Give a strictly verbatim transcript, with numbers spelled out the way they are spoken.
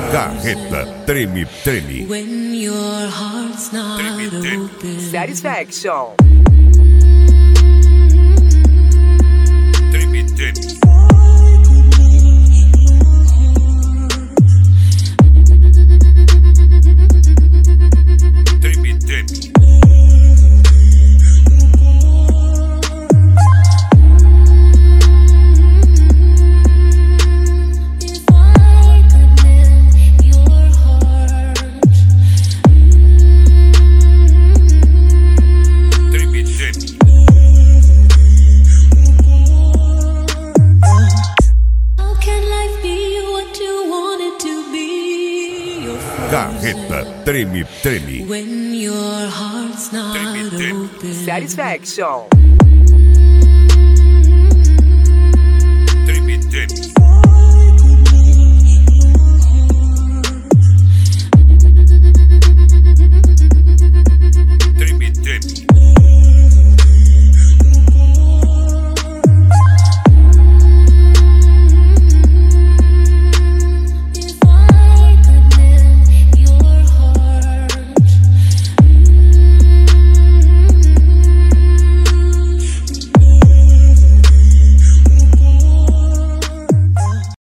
Carreta Treme Treme. When your heart's not Treme, treme. open. Satisfaction. Treme Treme. Treme Treme. Carreta Treme Treme. When your heart's not Treme, treme. open. Satisfaction. Treme Treme.